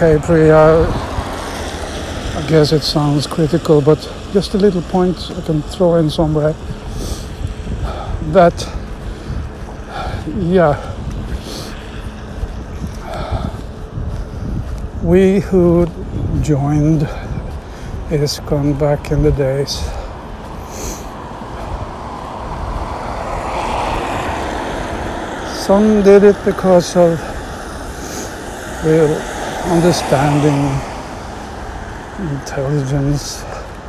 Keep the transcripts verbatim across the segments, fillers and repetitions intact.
Okay, Priya, I guess it sounds critical, but just a little point I can throw in somewhere. That, yeah, we who joined ISKCON back in the days, some did it because of real understanding, intelligence.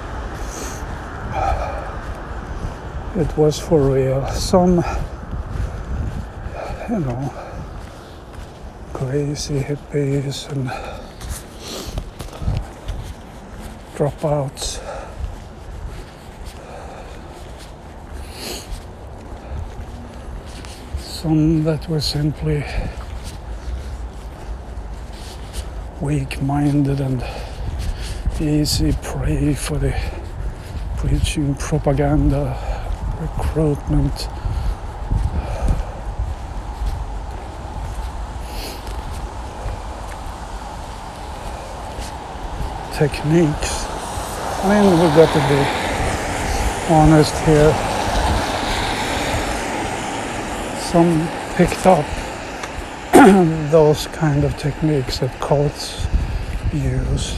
It was for real. Some, you know, crazy hippies and dropouts. Some that were simply weak-minded and easy prey for the preaching propaganda, recruitment, techniques. I mean, we've got to be honest here. Some picked up those kind of techniques that cults use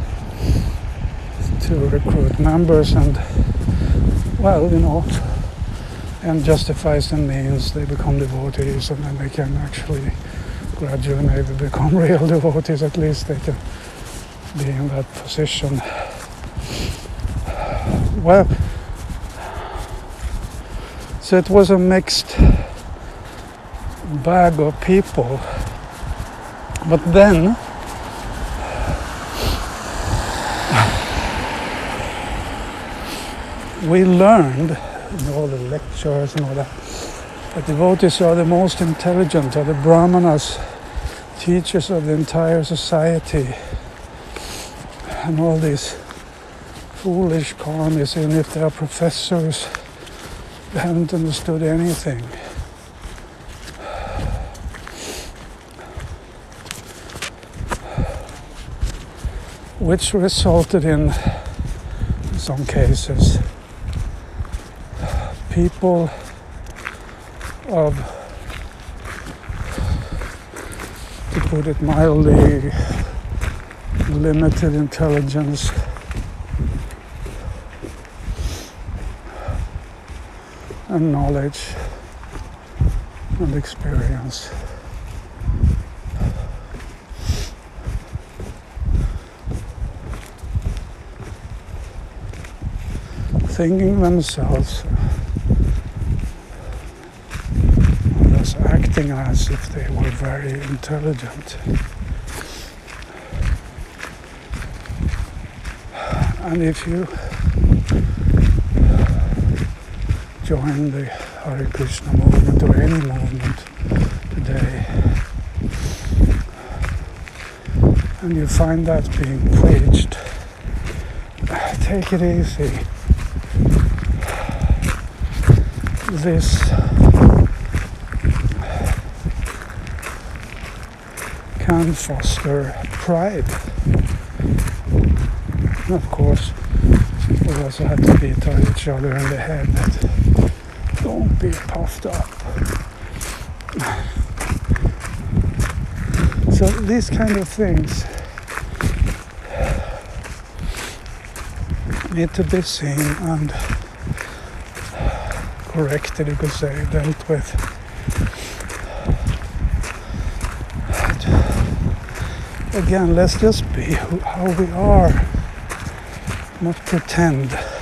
to recruit members, and well, you know, and justifies the means. They become devotees, and then they can actually gradually maybe become real devotees. At least they can be in that position. Well, so it was a mixed bag of people, but then we learned in all the lectures and all that that devotees are the most intelligent, are the brahmanas, teachers of the entire society, and all these foolish karmis, even if they are professors, they haven't understood anything. Which resulted in, in some cases, people of, to put it mildly, limited intelligence and knowledge and experience. Thinking themselves, thus acting as if they were very intelligent. And if you join the Hare Krishna movement or any movement today, and you find that being preached, take it easy. This can foster pride. And of course, we also have to beat each other in the head that don't be puffed up. So these kind of things need to be seen and corrected, you could say, dealt with. But again, let's just be who, how we are, not pretend.